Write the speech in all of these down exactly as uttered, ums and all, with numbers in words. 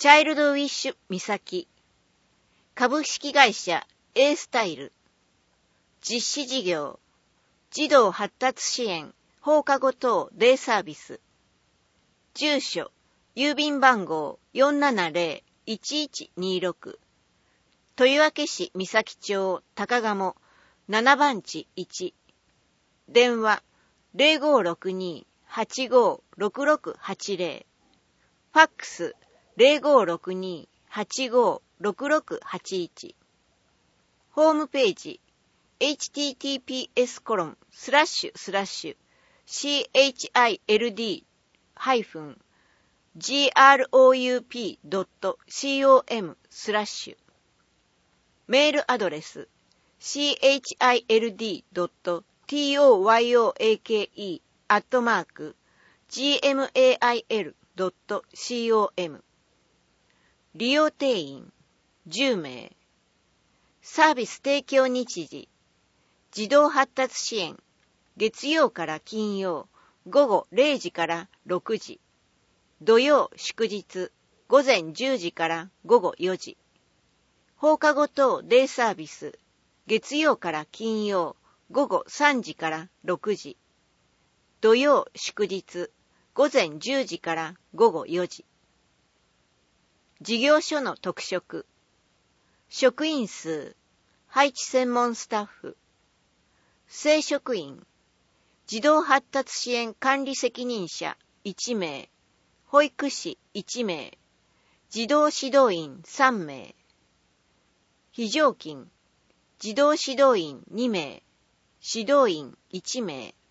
チャイルドウィッシュみさき、株式会社 A スタイル、実施事業、児童発達支援放課後等デイサービス、住所、郵便番号 よんななぜろ いちいちにろく、豊明市三崎町高鴨ななばんちいち、電話 ゼロごろくに はちごろくろくはちぜろ、ファックス ゼロごろくに はちごろくろくはちいち、ホームページ エイチティーティーピーエスコロンスラッシュスラッシュシーエイチアイエルディーハイフンジーアールオーユーピードットコム スラッシュ、メールアドレス シーエイチアイエルディードットトヨーケー アットマーク ジーエムエーアイエルドットコム、利用定員じゅうめい、サービス提供日時、児童発達支援、月曜から金曜、午後れいじからろくじ、土曜祝日、午前じゅうじから午後よじ、放課後等デイサービス、月曜から金曜、午後さんじからろくじ、土曜祝日、午前じゅうじから午後よじ。事業所の特色、職員数、配置専門スタッフ、正職員、児童発達支援管理責任者いちめい、保育士いちめい、児童指導員さんめい、非常勤、児童指導員にめい、指導員いちめい。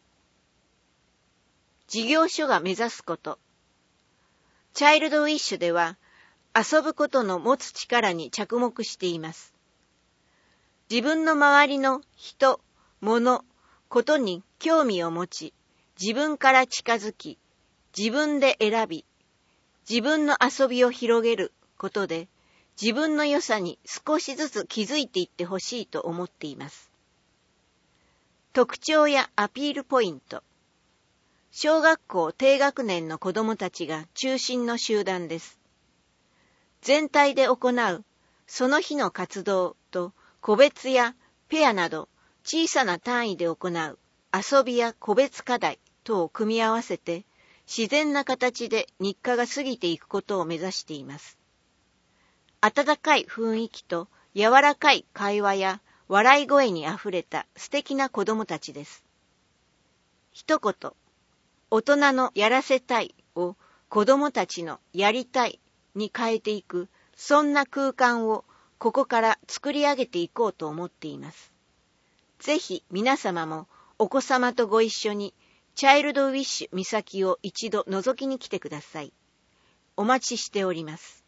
事業所が目指すこと。チャイルドウィッシュでは、遊ぶことの持つ力に着目しています。自分の周りの人、物、ことに興味を持ち、自分から近づき、自分で選び、自分の遊びを広げることで、自分の良さに少しずつ気づいていってほしいと思っています。特徴やアピールポイント。小学校低学年の子どもたちが中心の集団です。全体で行うその日の活動と個別やペアなど小さな単位で行う遊びや個別課題等を組み合わせて自然な形で日課が過ぎていくことを目指しています。温かい雰囲気と柔らかい会話や笑い声にあふれた素敵な子どもたちです。一言、大人のやらせたいを子どもたちのやりたいに変えていく、そんな空間をここから作り上げていこうと思っています。ぜひ皆様もお子様とご一緒にチャイルドウィッシュみさきを一度覗きに来てください。お待ちしております。